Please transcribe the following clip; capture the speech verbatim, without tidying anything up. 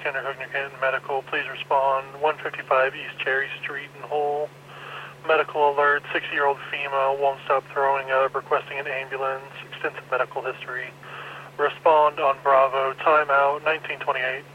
Kinderhook, New Canton Medical. Please respond. one fifty-five East Cherry Street in Hull. Medical alert, sixty-year-old female, won't stop throwing up, requesting an ambulance, extensive medical history. Respond on Bravo, timeout, nineteen twenty-eight.